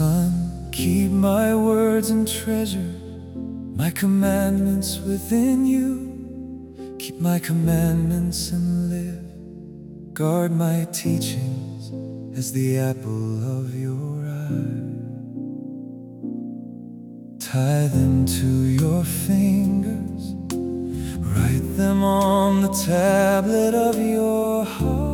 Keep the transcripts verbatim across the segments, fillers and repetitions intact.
Son, keep my words and treasure my commandments within you. Keep my commandments and live. Guard my teachings as the apple of your eye. Tie them to your fingers, write them on the tablet of your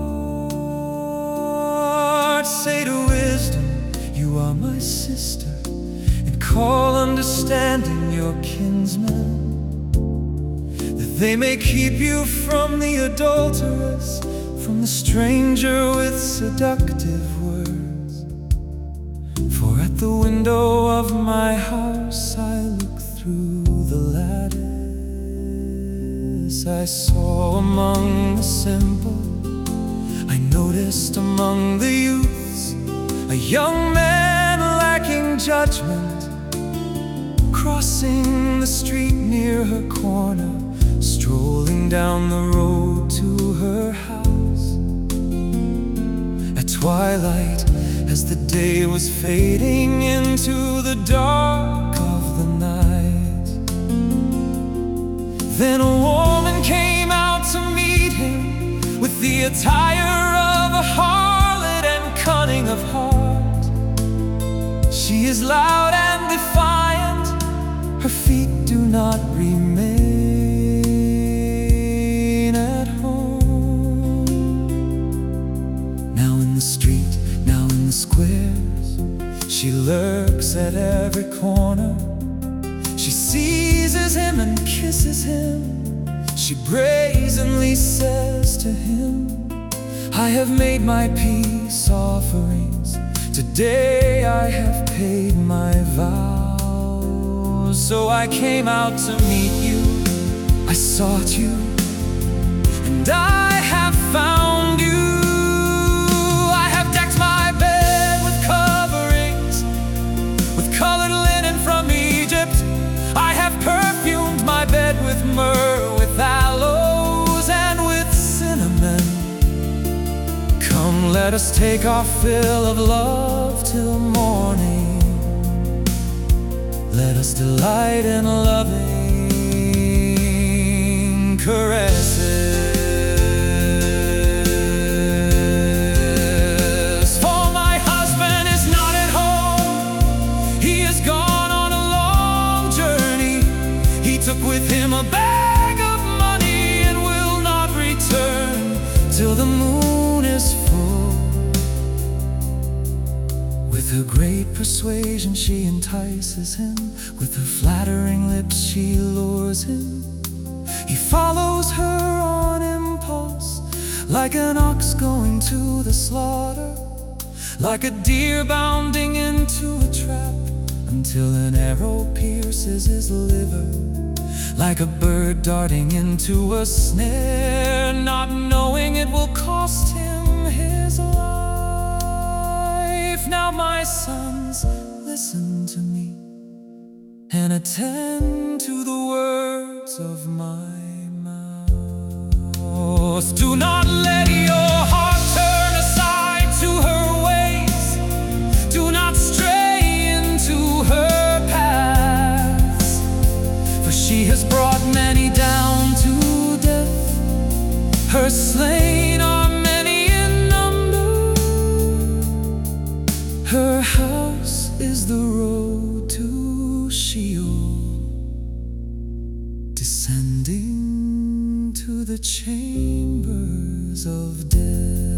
heart. Say to wisdom, you are my sister, and call understanding your kinsman, that they may keep you from the adulteress, from the stranger with seductive words. For at the window of my house I look through the lattice. I saw among the simple, I noticed among the youths, a young man lacking judgment, crossing the street near her corner, strolling down the road to her house. At twilight, as the day was fading into the dark of the night, then a woman came out to meet him with the attire of a harlot and cunning of heart. She is loud and defiant, her feet do not remain at home. Now in the street, now in the squares, she lurks at every corner. She seizes him and kisses him. She brazenly says to him, I have made my peace offerings. Today I have paid my vows. So I came out to meet you. I sought you, and I have found you. I have decked my bed with coverings, with colored linen from Egypt. I have perfumed my bed with myrrh, with aloes, and with cinnamon. Come, let us take our fill of love till morning. Let us delight in loving caresses. For my husband is not at home. He is gone on a long journey. He took with him a bag of money and will not return till the moon is full. With her great persuasion she entices him, with her flattering lips she lures him. He follows her on impulse, like an ox going to the slaughter, like a deer bounding into a trap, until an arrow pierces his liver, like a bird darting into a snare, not knowing it will cost him his life. Now my sons, listen to me and attend to the words of my mouth. Do not let your heart turn aside to her ways. Do not stray into her paths, for she has brought many down to death. Her slain are many in number. Her house is the road to Sheol, descending to the chambers of death.